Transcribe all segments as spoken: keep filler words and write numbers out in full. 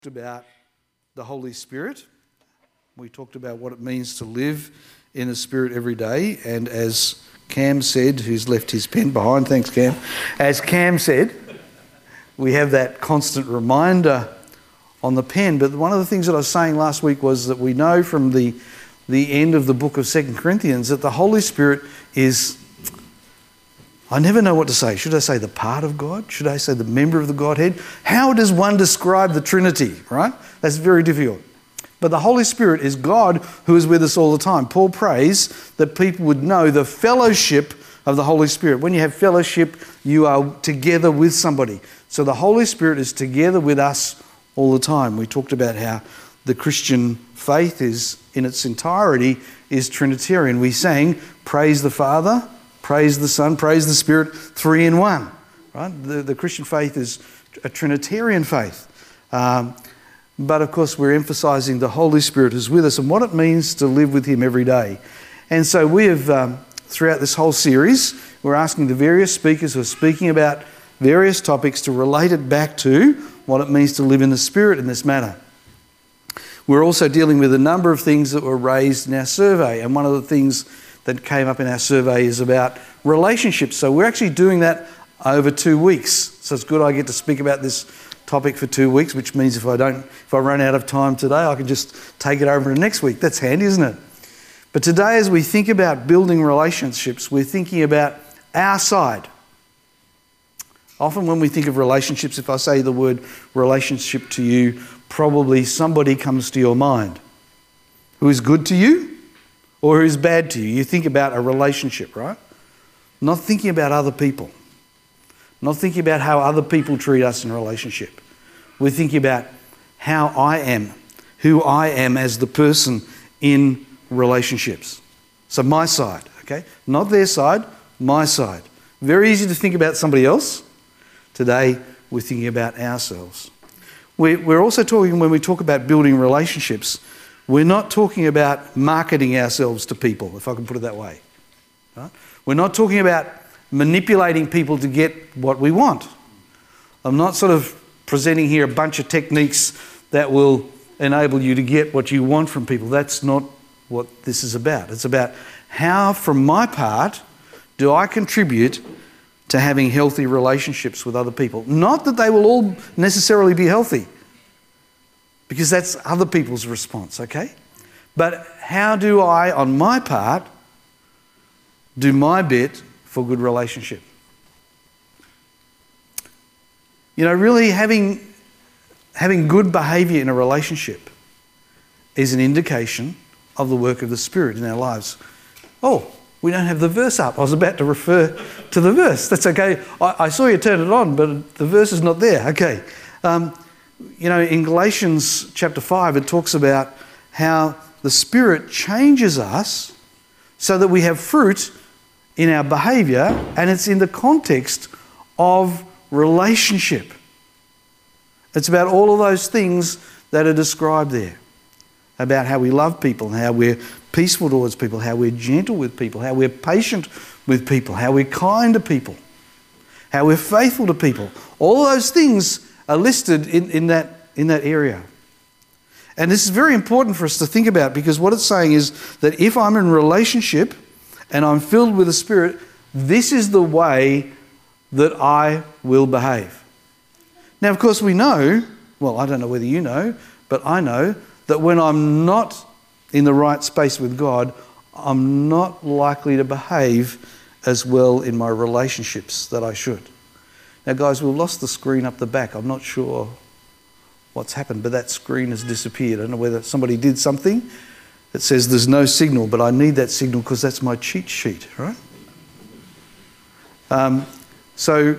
About the Holy Spirit. We talked about what it means to live in the Spirit every day, and as Cam said, who's left his pen behind, thanks Cam, as Cam said, we have that constant reminder on the pen. But one of the things that I was saying last week was that we know from the, the end of the book of Second Corinthians that the Holy Spirit is, I never know what to say. Should I say the part of God? Should I say the member of the Godhead? How does one describe the Trinity, right? That's very difficult. But the Holy Spirit is God who is with us all the time. Paul prays that people would know the fellowship of the Holy Spirit. When you have fellowship, you are together with somebody. So the Holy Spirit is together with us all the time. We talked about how the Christian faith is, in its entirety, is Trinitarian. We sang, praise the Father, praise the Son, praise the Spirit, three in one. Right? The, the Christian faith is a Trinitarian faith. Um, but of course we're emphasising the Holy Spirit is with us and what it means to live with Him every day. And so we have, um, throughout this whole series, we're asking the various speakers who are speaking about various topics to relate it back to what it means to live in the Spirit in this manner. We're also dealing with a number of things that were raised in our survey, and one of the things that came up in our survey is about relationships. So we're actually doing that over two weeks. So it's good I get to speak about this topic for two weeks, which means if I don't, if I run out of time today, I can just take it over to next week. That's handy, isn't it? But today, as we think about building relationships, we're thinking about our side. Often when we think of relationships, if I say the word relationship to you, probably somebody comes to your mind who is good to you, or who's bad to you. You think about a relationship, right? Not thinking about other people. Not thinking about how other people treat us in a relationship. We're thinking about how I am, who I am as the person in relationships. So my side, okay? Not their side, my side. Very easy to think about somebody else. Today, we're thinking about ourselves. We're also talking, when we talk about building relationships, we're not talking about marketing ourselves to people, if I can put it that way. Right? We're not talking about manipulating people to get what we want. I'm not sort of presenting here a bunch of techniques that will enable you to get what you want from people. That's not what this is about. It's about how, from my part, do I contribute to having healthy relationships with other people. Not that they will all necessarily be healthy, because that's other people's response, okay? But how do I, on my part, do my bit for good relationship? You know, really having, having good behaviour in a relationship is an indication of the work of the Spirit in our lives. Oh, we don't have the verse up. I was about to refer to the verse. That's okay. I, I saw you turn it on, but the verse is not there. Okay. Um, You know, in Galatians chapter five, it talks about how the Spirit changes us so that we have fruit in our behaviour, and it's in the context of relationship. It's about all of those things that are described there, about how we love people, how we're peaceful towards people, how we're gentle with people, how we're patient with people, how we're kind to people, how we're faithful to people. All those things are listed in, in, that, in that area. And this is very important for us to think about, because what it's saying is that if I'm in relationship and I'm filled with the Spirit, this is the way that I will behave. Now, of course, we know, well, I don't know whether you know, but I know that when I'm not in the right space with God, I'm not likely to behave as well in my relationships that I should. Now, guys, we've lost the screen up the back. I'm not sure what's happened, but that screen has disappeared. I don't know whether somebody did something that says there's no signal, but I need that signal because that's my cheat sheet, right? Um, so,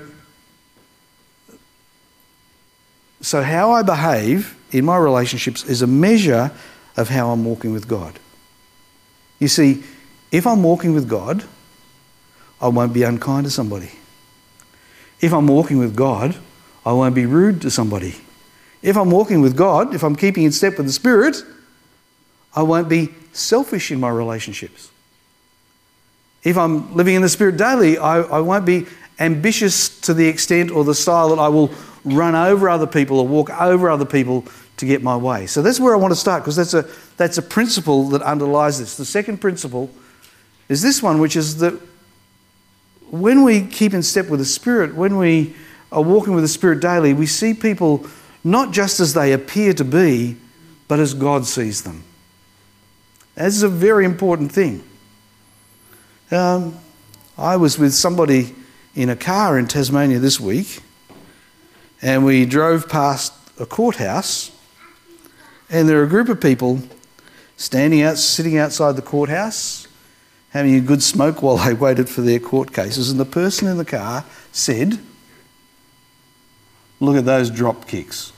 so how I behave in my relationships is a measure of how I'm walking with God. You see, if I'm walking with God, I won't be unkind to somebody. If I'm walking with God, I won't be rude to somebody. If I'm walking with God, if I'm keeping in step with the Spirit, I won't be selfish in my relationships. If I'm living in the Spirit daily, I, I won't be ambitious to the extent or the style that I will run over other people or walk over other people to get my way. So that's where I want to start, because that's a, that's a principle that underlies this. The second principle is this one, which is that when we keep in step with the Spirit, when we are walking with the Spirit daily, we see people not just as they appear to be, but as God sees them. This is a very important thing. Um, I was with somebody in a car in Tasmania this week, and we drove past a courthouse, and there are a group of people standing out, sitting outside the courthouse, having a good smoke while they waited for their court cases, and the person in the car said, "Look at those drop kicks."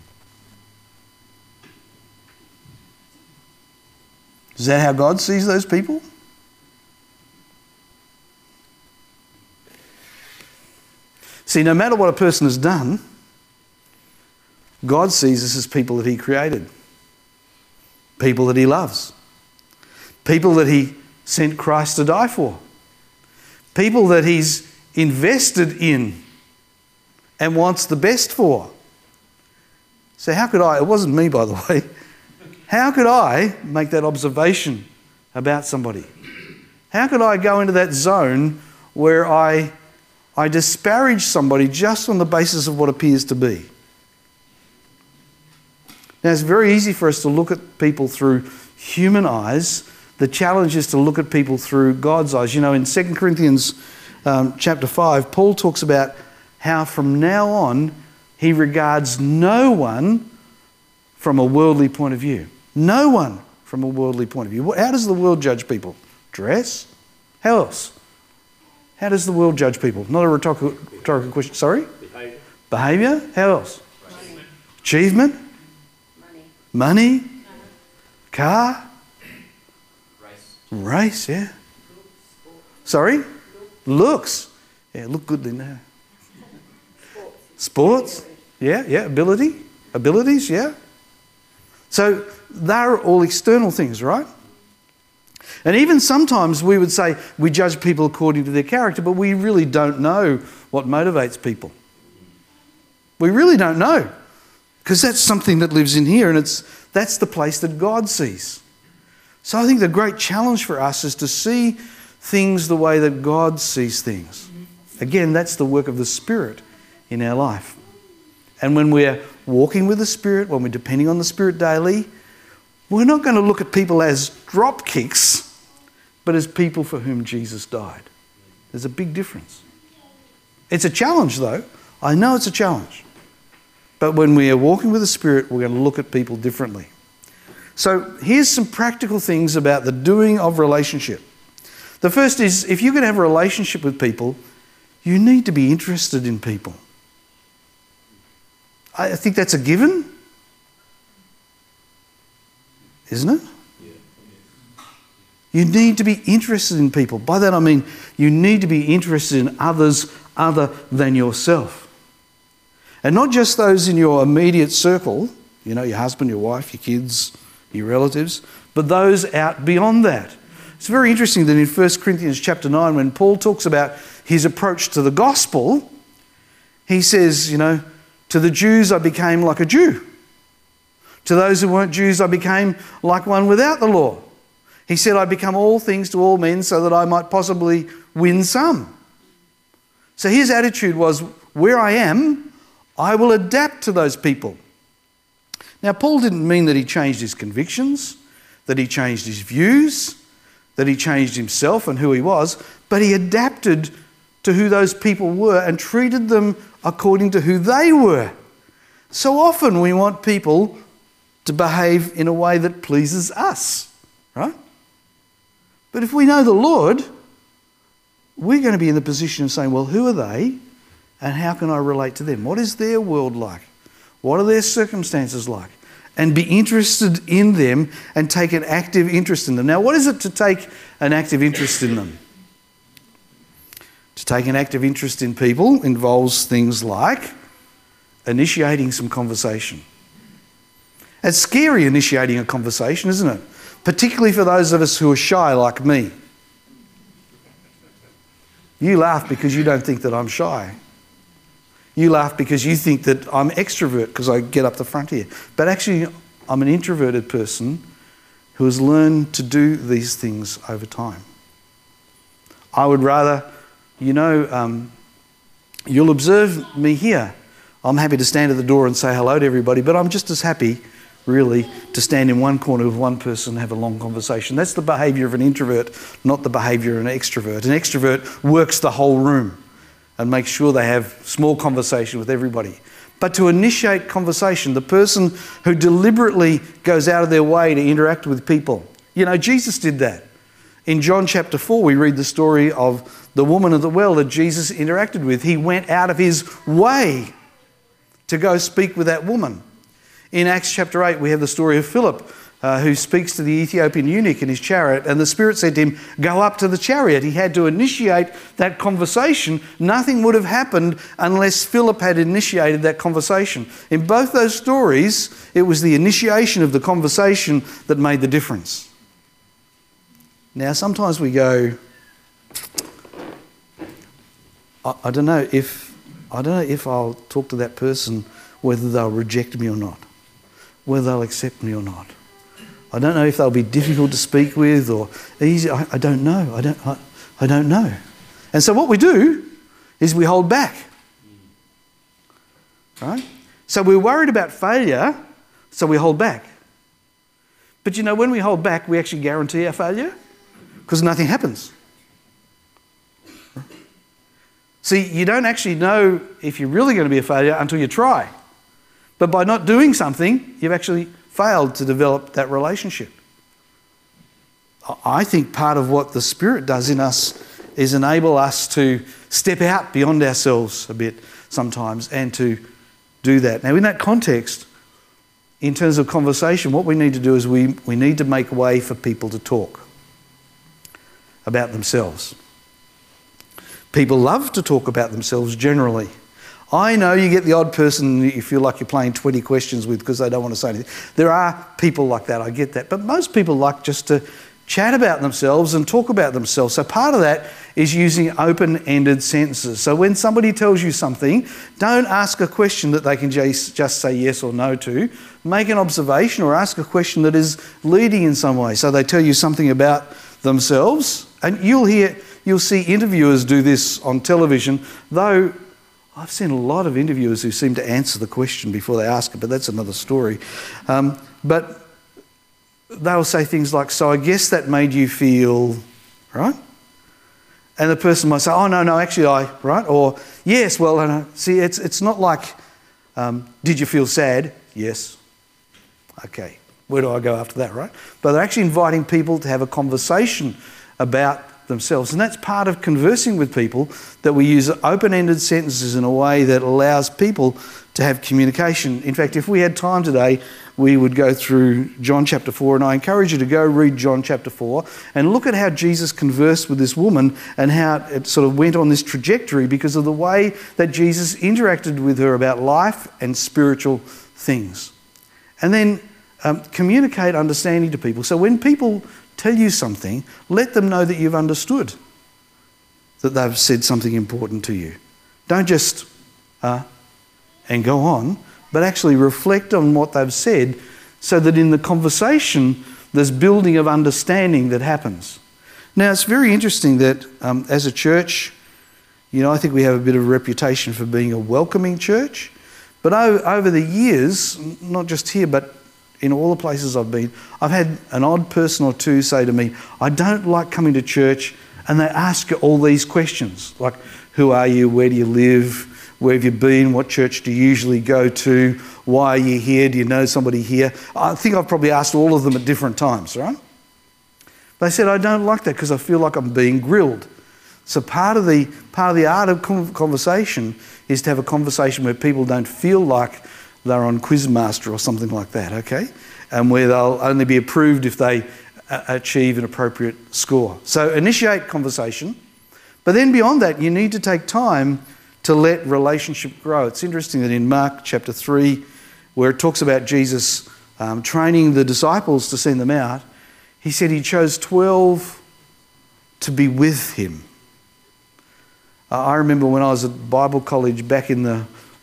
Is that how God sees those people? See, no matter what a person has done, God sees us as people that He created, people that He loves, people that He sent Christ to die for, people that He's invested in and wants the best for. So how could I, it wasn't me by the way, how could I make that observation about somebody? How could I go into that zone where I, I disparage somebody just on the basis of what appears to be? Now, it's very easy for us to look at people through human eyes. The challenge is to look at people through God's eyes. You know, in Second Corinthians um, chapter five, Paul talks about how from now on he regards no one from a worldly point of view. No one from a worldly point of view. How does the world judge people? Dress? How else? How does the world judge people? Not a rhetorical, rhetorical question. Sorry? Behaviour. Behaviour? How else? Money. Achievement? Money. Money? Car? Race. Race, yeah. Sorry? Looks. Yeah, look good in there. Sports? Yeah, yeah. Ability? Abilities, yeah. So they're all external things, right? And even sometimes we would say we judge people according to their character, but we really don't know what motivates people. We really don't know, because that's something that lives in here, and it's that's the place that God sees. So I think the great challenge for us is to see things the way that God sees things. Again, that's the work of the Spirit in our life. And when we're walking with the Spirit, when we're depending on the Spirit daily, we're not going to look at people as drop kicks, but as people for whom Jesus died. There's a big difference. It's a challenge though. I know it's a challenge. But when we are walking with the Spirit, we're going to look at people differently. So here's some practical things about the doing of relationship. The first is, if you're going to have a relationship with people, you need to be interested in people. I think that's a given, isn't it? You need to be interested in people. By that I mean you need to be interested in others other than yourself. And not just those in your immediate circle, you know, your husband, your wife, your kids, your relatives, but those out beyond that. It's very interesting that in First Corinthians chapter nine, when Paul talks about his approach to the gospel, he says, you know, to the Jews I became like a Jew. To those who weren't Jews I became like one without the law. He said, I become all things to all men so that I might possibly win some. So his attitude was, where I am, I will adapt to those people. Now, Paul didn't mean that he changed his convictions, that he changed his views, that he changed himself and who he was, but he adapted to who those people were and treated them according to who they were. So often we want people to behave in a way that pleases us, right? But if we know the Lord, we're going to be in the position of saying, well, who are they and how can I relate to them? What is their world like? What are their circumstances like? And be interested in them and take an active interest in them. Now, what is it to take an active interest in them? To take an active interest in people involves things like initiating some conversation. It's scary initiating a conversation, isn't it? Particularly for those of us who are shy like me. You laugh because you don't think that I'm shy. You laugh because you think that I'm extrovert because I get up the front here. But actually, I'm an introverted person who has learned to do these things over time. I would rather, you know, um, you'll observe me here. I'm happy to stand at the door and say hello to everybody, but I'm just as happy, really, to stand in one corner with one person and have a long conversation. That's the behaviour of an introvert, not the behaviour of an extrovert. An extrovert works the whole room and makes sure they have small conversation with everybody. But to initiate conversation, the person who deliberately goes out of their way to interact with people. You know, Jesus did that. In John chapter four, we read the story of the woman at the well that Jesus interacted with. He went out of his way to go speak with that woman. In Acts chapter eight, we have the story of Philip, uh, who speaks to the Ethiopian eunuch in his chariot, and the Spirit said to him, go up to the chariot. He had to initiate that conversation. Nothing would have happened unless Philip had initiated that conversation. In both those stories, it was the initiation of the conversation that made the difference. Now, sometimes we go, I, I don't know if I don't know if I'll talk to that person, whether they'll reject me or not, whether they'll accept me or not. I don't know if they'll be difficult to speak with or easy. I, I don't know. I don't. I, I don't know. And so what we do is we hold back. Right? So we're worried about failure, so we hold back. But you know, when we hold back, we actually guarantee our failure because nothing happens. See, you don't actually know if you're really going to be a failure until you try. But by not doing something, you've actually failed to develop that relationship. I think part of what the Spirit does in us is enable us to step out beyond ourselves a bit sometimes and to do that. Now, in that context, in terms of conversation, what we need to do is we, we need to make way for people to talk about themselves. People love to talk about themselves generally. I know you get the odd person that you feel like you're playing twenty questions with because they don't want to say anything. There are people like that, I get that. But most people like just to chat about themselves and talk about themselves. So part of that is using open-ended sentences. So when somebody tells you something, don't ask a question that they can just, just say yes or no to. Make an observation or ask a question that is leading in some way. So they tell you something about themselves, and you'll hear, you'll see interviewers do this on television, though I've seen a lot of interviewers who seem to answer the question before they ask it, but that's another story. Um, but they'll say things like, so I guess that made you feel, right? And the person might say, oh, no, no, actually I, right? Or, yes, well, uh, see, it's it's not like, um, did you feel sad? Yes. Okay, where do I go after that, right? But they're actually inviting people to have a conversation about themselves. And that's part of conversing with people, that we use open-ended sentences in a way that allows people to have communication. In fact, if we had time today, we would go through John chapter four, and I encourage you to go read John chapter four and look at how Jesus conversed with this woman and how it sort of went on this trajectory because of the way that Jesus interacted with her about life and spiritual things. And then um, communicate understanding to people. So when people tell you something, let them know that you've understood, that they've said something important to you. Don't just uh, and go on, but actually reflect on what they've said so that in the conversation there's building of understanding that happens. Now, it's very interesting that um, as a church, you know, I think we have a bit of a reputation for being a welcoming church, but o- over the years, not just here, but in all the places I've been, I've had an odd person or two say to me, I don't like coming to church, and they ask you all these questions, like, who are you, where do you live, where have you been, what church do you usually go to, why are you here, do you know somebody here? I think I've probably asked all of them at different times, right? They said, I don't like that because I feel like I'm being grilled. So part of the, part of the art of conversation is to have a conversation where people don't feel like they're on Quizmaster or something like that, okay? And where they'll only be approved if they uh, achieve an appropriate score. So initiate conversation. But then beyond that, you need to take time to let relationship grow. It's interesting that in Mark chapter three, where it talks about Jesus um, training the disciples to send them out, he said he chose twelve to be with him. Uh, I remember when I was at Bible college back in the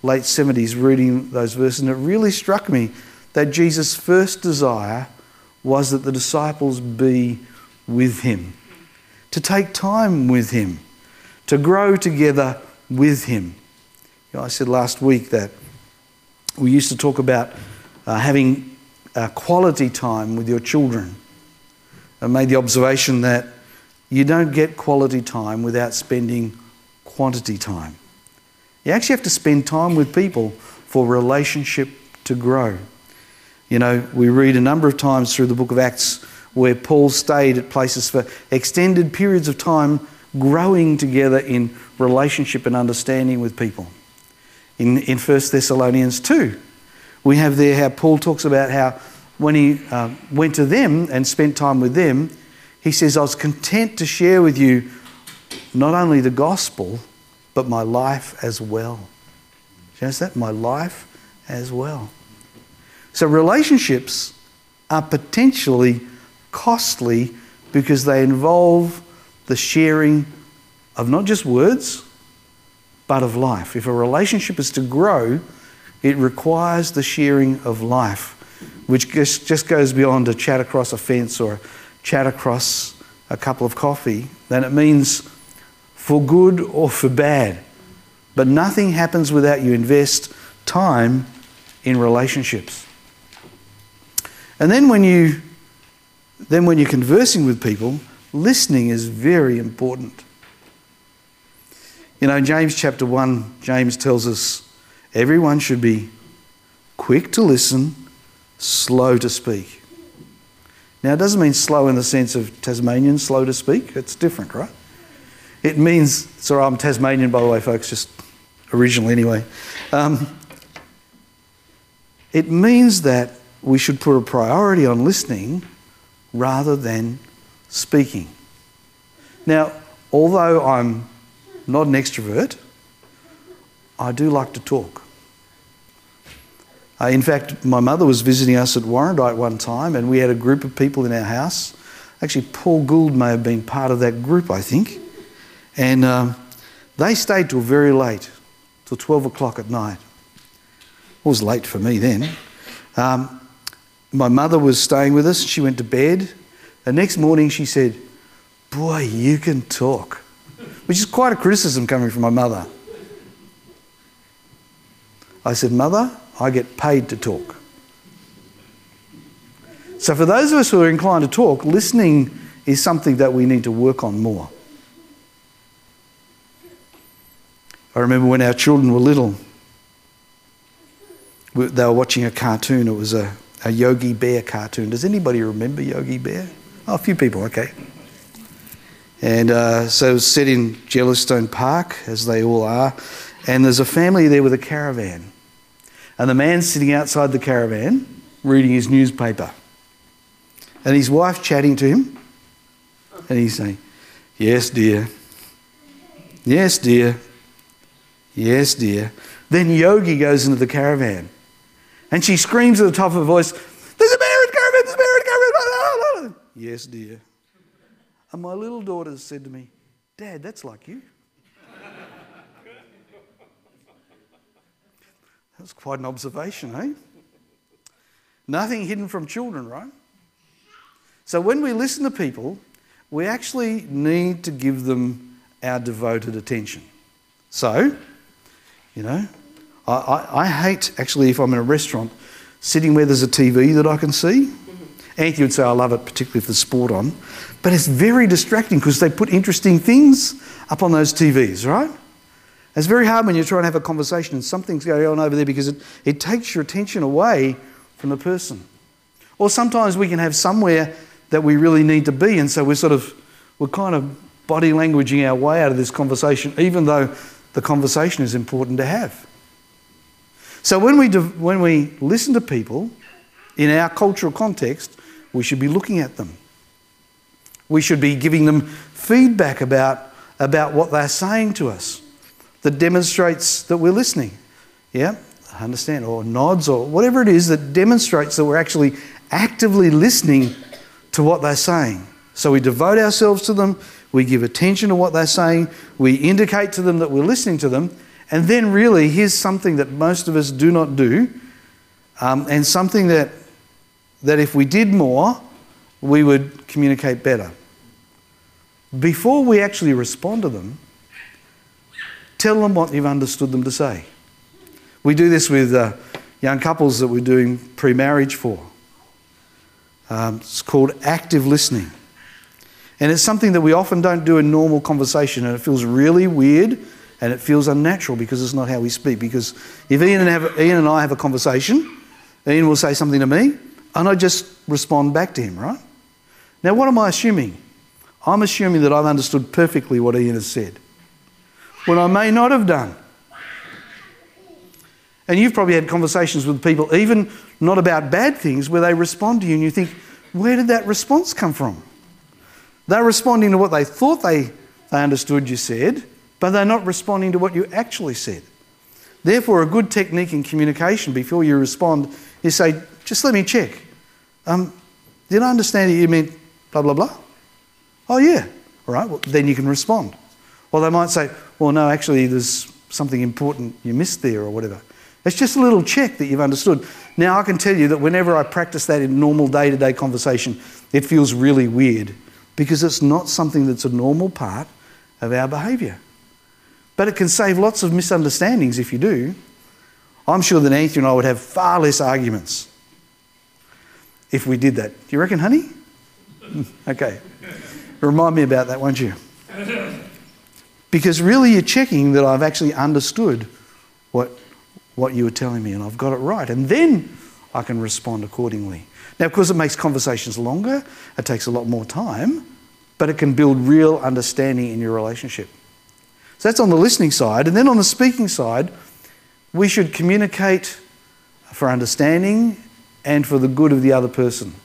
late seventies reading those verses, and it really struck me that Jesus' first desire was that the disciples be with him, to take time with him, to grow together with him. You know, I said last week that we used to talk about uh, having uh, quality time with your children. I made the observation that you don't get quality time without spending quantity time. You actually have to spend time with people for relationship to grow. You know, we read a number of times through the book of Acts where Paul stayed at places for extended periods of time, growing together in relationship and understanding with people. In, in First Thessalonians two, we have there how Paul talks about how when he uh, went to them and spent time with them, he says, I was content to share with you not only the gospel, but my life as well. Do you notice that? My life as well. So relationships are potentially costly because they involve the sharing of not just words, but of life. If a relationship is to grow, it requires the sharing of life, which just goes beyond a chat across a fence or a chat across a cup of coffee. Then it means for good or for bad. But nothing happens without you invest time in relationships. And then when you then when you're conversing with people, listening is very important. You know, in James chapter one, James tells us everyone should be quick to listen, slow to speak. Now, it doesn't mean slow in the sense of Tasmanian slow to speak. It's different, right? It means, sorry, I'm Tasmanian, by the way, folks, just originally anyway. Um, it means that we should put a priority on listening rather than speaking. Now, although I'm not an extrovert, I do like to talk. Uh, in fact, my mother was visiting us at Warrandyte one time, and we had a group of people in our house. Actually, Paul Gould may have been part of that group, I think. And um, they stayed till very late, till twelve o'clock at night. It was late for me then. Um, my mother was staying with us. She went to bed. The next morning she said, boy, you can talk. Which is quite a criticism coming from my mother. I said, Mother, I get paid to talk. So for those of us who are inclined to talk, listening is something that we need to work on more. I remember when our children were little, they were watching a cartoon. It was a, a Yogi Bear cartoon. Does anybody remember Yogi Bear? Oh, a few people, okay. And uh, so it was set in Yellowstone Park, as they all are, and there's a family there with a caravan. And the man's sitting outside the caravan reading his newspaper. And his wife chatting to him, and he's saying, yes, dear. Yes, dear. Yes, dear. Then Yogi goes into the caravan, and she screams at the top of her voice, there's a bear in the caravan, there's a bear in the caravan. Yes, dear. And my little daughter said to me, Dad, that's like you. That's quite an observation, eh? Nothing hidden from children, right? So when we listen to people, we actually need to give them our devoted attention. So, you know, I, I, I hate, actually, if I'm in a restaurant, sitting where there's a T V that I can see. Anthony would say I love it, particularly if there's sport on. But it's very distracting because they put interesting things up on those T Vs, right? It's very hard when you're trying to have a conversation and something's going on over there because it, it takes your attention away from the person. Or sometimes we can have somewhere that we really need to be, and so we're sort of, we're kind of body languaging our way out of this conversation, even though the conversation is important to have. So when we, when we listen to people, in our cultural context, we should be looking at them. We should be giving them feedback about, about what they're saying to us that demonstrates that we're listening. Yeah, I understand, or nods, or whatever it is that demonstrates that we're actually actively listening to what they're saying. So we devote ourselves to them, we give attention to what they're saying, we indicate to them that we're listening to them, And then really, here's something that most of us do not do, um, and something that, that if we did more, we would communicate better. Before we actually respond to them, tell them what you've understood them to say. We do this with uh, young couples that we're doing pre-marriage for. Um, it's called active listening. And it's something that we often don't do in normal conversation, and it feels really weird and it feels unnatural because it's not how we speak. Because if Ian and, have, Ian and I have a conversation, Ian will say something to me and I just respond back to him, right? Now, what am I assuming? I'm assuming that I've understood perfectly what Ian has said, when I may not have done. And you've probably had conversations with people, even not about bad things, where they respond to you and you think, where did that response come from? They're responding to what they thought they, they understood you said, but they're not responding to what you actually said. Therefore, a good technique in communication before you respond is say, just let me check. Um, did I understand that you meant blah, blah, blah? Oh, yeah. All right, well, then you can respond. Or they might say, well, no, actually, there's something important you missed there or whatever. It's just a little check that you've understood. Now, I can tell you that whenever I practice that in normal day-to-day conversation, it feels really weird because it's not something that's a normal part of our behaviour. But it can save lots of misunderstandings if you do. I'm sure that Anthony and I would have far less arguments if we did that. Do you reckon, honey? Okay. Remind me about that, won't you? Because really you're checking that I've actually understood what, what you were telling me and I've got it right. And then I can respond accordingly. Now, of course, it makes conversations longer. It takes a lot more time. But it can build real understanding in your relationship. So that's on the listening side. And then on the speaking side, we should communicate for understanding and for the good of the other person.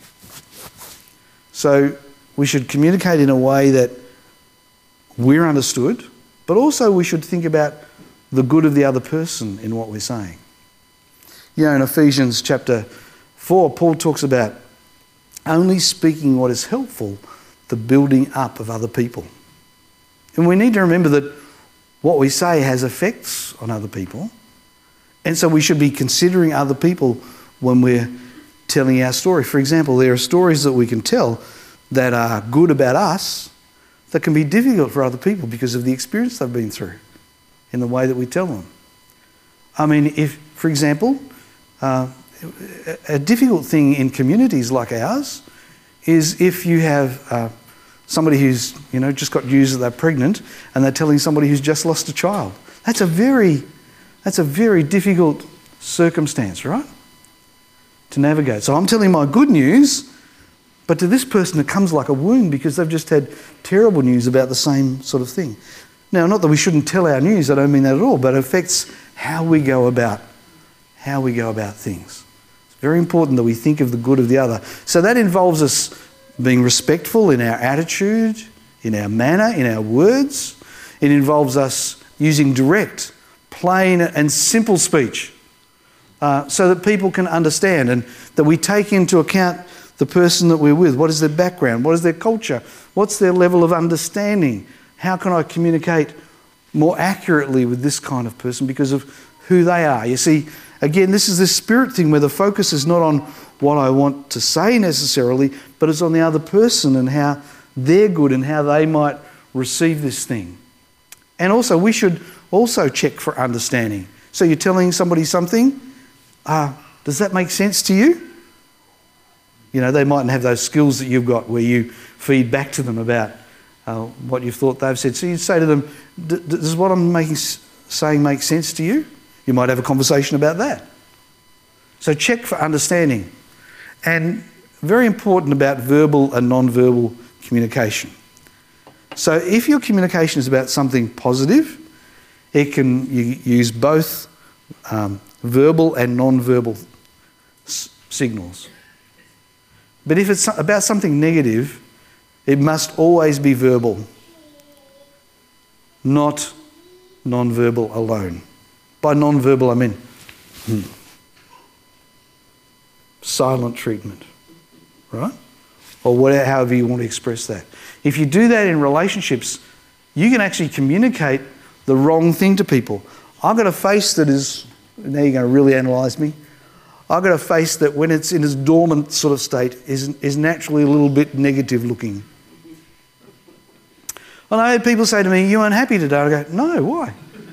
So we should communicate in a way that we're understood, but also we should think about the good of the other person in what we're saying. You know, in Ephesians chapter four, Paul talks about only speaking what is helpful, the building up of other people. And we need to remember that what we say has effects on other people. And so we should be considering other people when we're telling our story. For example, there are stories that we can tell that are good about us that can be difficult for other people because of the experience they've been through in the way that we tell them. I mean, if, for example, uh, a difficult thing in communities like ours is if you have uh, somebody who's, you know, just got news that they're pregnant and they're telling somebody who's just lost a child. That's a very, that's a very difficult circumstance, right? To navigate. So I'm telling my good news, but to this person it comes like a wound because they've just had terrible news about the same sort of thing. Now, not that we shouldn't tell our news, I don't mean that at all, but it affects how we go about, how we go about things. It's very important that we think of the good of the other. So that involves us being respectful in our attitude, in our manner, in our words. It involves us using direct, plain and simple speech uh, so that people can understand and that we take into account the person that we're with. What is their background? What is their culture? What's their level of understanding? How can I communicate more accurately with this kind of person because of who they are? You see, again, this is this spirit thing where the focus is not on what I want to say necessarily, but it's on the other person and how they're good and how they might receive this thing. And also, we should also check for understanding. So you're telling somebody something, uh, does that make sense to you? You know, they mightn't have those skills that you've got where you feed back to them about uh, what you've thought they've said. So you say to them, does what I'm making, saying make sense to you? You might have a conversation about that. So check for understanding. And very important about verbal and non-verbal communication. So if your communication is about something positive, it can you use both um, verbal and non-verbal s- signals. But if it's about something negative, it must always be verbal, not non-verbal alone. By non-verbal, I mean hmm, silent treatment, right? Or whatever, however you want to express that. If you do that in relationships, you can actually communicate the wrong thing to people. I've got a face that is, now you're going to really analyse me. I've got a face that when it's in its dormant sort of state is, is naturally a little bit negative looking. And I had people say to me, "You unhappy today?" I go, "No, why?"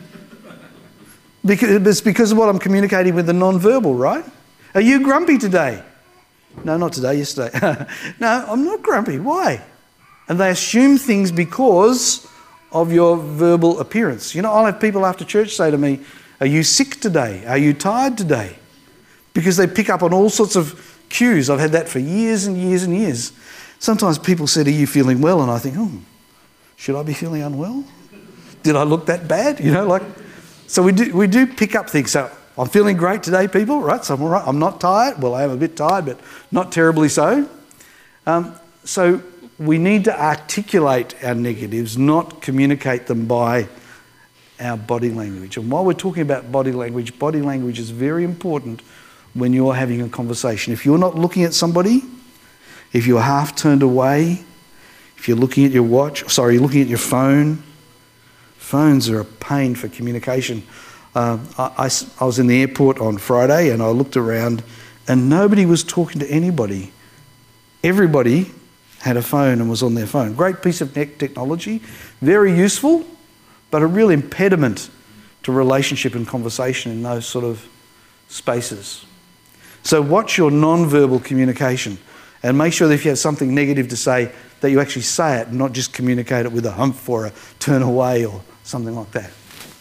Because it's because of what I'm communicating with the non-verbal, right? "Are you grumpy today?" "No, not today, yesterday." "No, I'm not grumpy. Why?" And they assume things because of your verbal appearance. You know, I'll have people after church say to me, "Are you sick today? Are you tired today?" Because they pick up on all sorts of cues. I've had that for years and years and years. Sometimes people say, "Are you feeling well?" And I think, "Oh, should I be feeling unwell? Did I look that bad?" You know, like, so we do, we do pick up things. So I'm feeling great today, people, right? So I'm all right. I'm not tired. Well, I am a bit tired, but not terribly so. Um, so we need to articulate our negatives, not communicate them by our body language. And while we're talking about body language, body language is very important when you're having a conversation. If you're not looking at somebody, if you're half turned away, if you're looking at your watch, sorry, looking at your phone, phones are a pain for communication. Um, I, I, I was in the airport on Friday and I looked around and nobody was talking to anybody. Everybody had a phone and was on their phone. Great piece of technology, very useful, but a real impediment to relationship and conversation in those sort of spaces. So watch your non-verbal communication and make sure that if you have something negative to say, that you actually say it and not just communicate it with a humph or a turn away or something like that.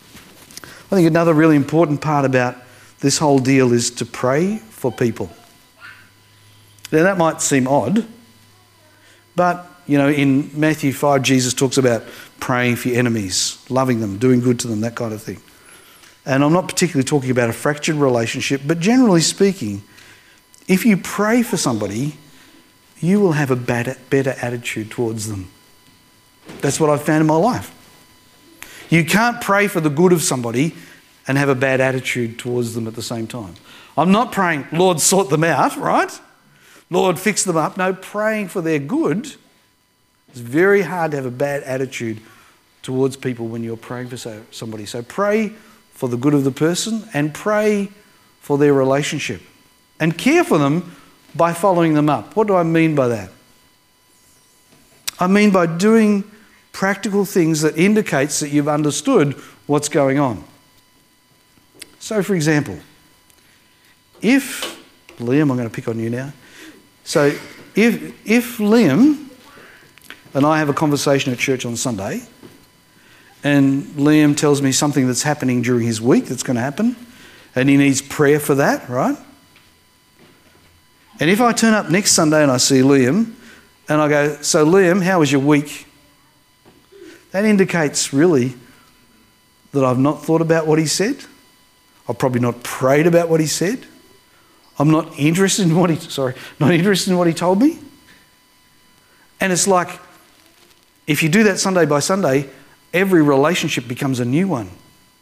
I think another really important part about this whole deal is to pray for people. Now that might seem odd, but you know, in Matthew five, Jesus talks about praying for your enemies, loving them, doing good to them, that kind of thing. And I'm not particularly talking about a fractured relationship, but generally speaking, if you pray for somebody, you will have a better, better attitude towards them. That's what I've found in my life. You can't pray for the good of somebody and have a bad attitude towards them at the same time. I'm not praying, "Lord, sort them out," right? "Lord, fix them up." No, praying for their good. It's very hard to have a bad attitude towards people when you're praying for somebody. So pray for the good of the person and pray for their relationship. And care for them by following them up. What do I mean by that? I mean by doing practical things that indicates that you've understood what's going on. So for example, if, Liam, I'm going to pick on you now. So if, if Liam and I have a conversation at church on Sunday and Liam tells me something that's happening during his week that's going to happen and he needs prayer for that, right? And if I turn up next Sunday and I see Liam and I go, "So Liam, how was your week?" That indicates really that I've not thought about what he said. I've probably not prayed about what he said. I'm not interested in what he, sorry, not interested in what he told me. And it's like, if you do that Sunday by Sunday, every relationship becomes a new one,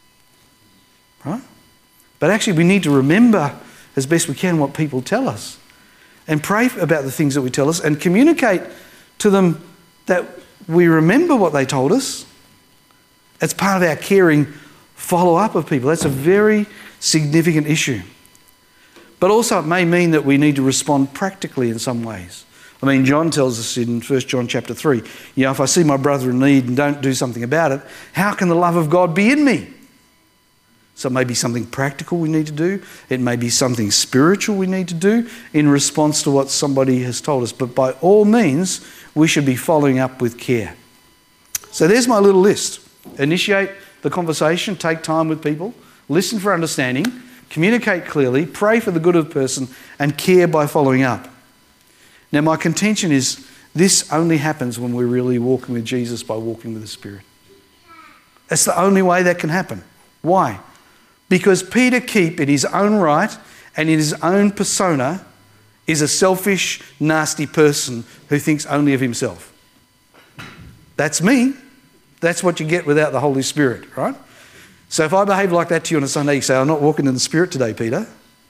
right? But actually we need to remember as best we can what people tell us and pray about the things that we tell us and communicate to them that we remember what they told us. It's part of our caring follow-up of people. That's a very significant issue. But also it may mean that we need to respond practically in some ways. I mean, John tells us in First John chapter three, you know, if I see my brother in need and don't do something about it, how can the love of God be in me? So it may be something practical we need to do. It may be something spiritual we need to do in response to what somebody has told us. But by all means, we should be following up with care. So there's my little list. Initiate the conversation, take time with people, listen for understanding, communicate clearly, pray for the good of the person, and care by following up. Now my contention is this only happens when we're really walking with Jesus by walking with the Spirit. That's the only way that can happen. Why? Because Peter Keep, in his own right and in his own persona, is a selfish, nasty person who thinks only of himself. That's me. That's what you get without the Holy Spirit, right? So if I behave like that to you on a Sunday, you say, "I'm not walking in the Spirit today, Peter."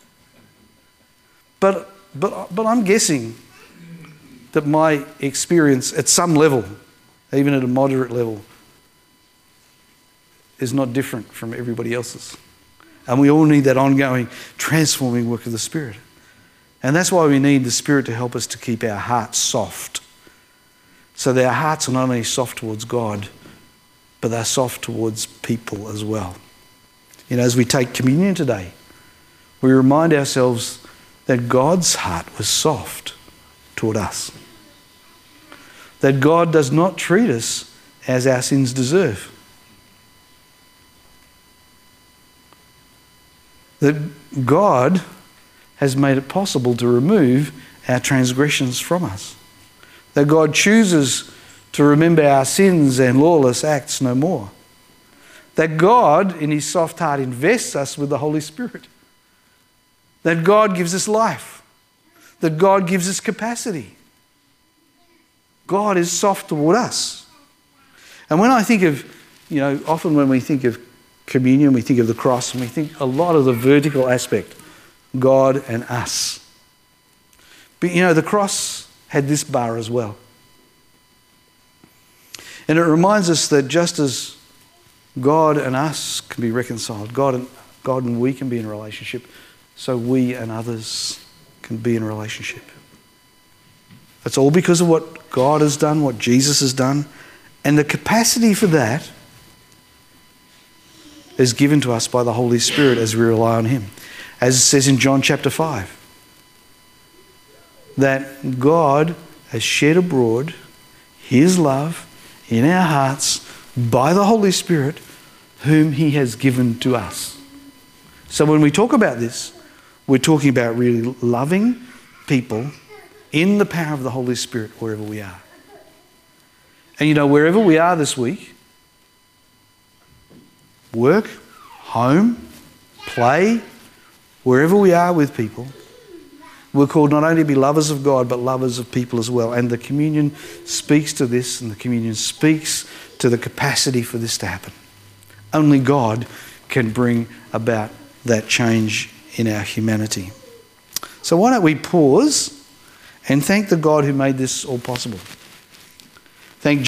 But, but, but I'm guessing that my experience at some level, even at a moderate level, is not different from everybody else's. And we all need that ongoing transforming work of the Spirit. And that's why we need the Spirit to help us to keep our hearts soft. So that our hearts are not only soft towards God, but they're soft towards people as well. You know, as we take communion today, we remind ourselves that God's heart was soft toward us. That God does not treat us as our sins deserve. That God has made it possible to remove our transgressions from us. That God chooses to remember our sins and lawless acts no more. That God, in his soft heart, invests us with the Holy Spirit. That God gives us life. That God gives us capacity. God is soft toward us. And when I think of, you know, often when we think of communion, we think of the cross, and we think a lot of the vertical aspect, God and us. But, you know, the cross had this bar as well. And it reminds us that just as God and us can be reconciled, God and, God and we can be in a relationship, so we and others can be in a relationship. It's all because of what God has done, what Jesus has done, and the capacity for that is given to us by the Holy Spirit as we rely on him. As it says in John chapter five, that God has shed abroad his love in our hearts by the Holy Spirit, whom he has given to us. So when we talk about this, we're talking about really loving people in the power of the Holy Spirit wherever we are. And you know, wherever we are this week, work, home, play, wherever we are with people, we're called not only to be lovers of God, but lovers of people as well. And the communion speaks to this, and the communion speaks to the capacity for this to happen. Only God can bring about that change in our humanity. So why don't we pause and thank the God who made this all possible.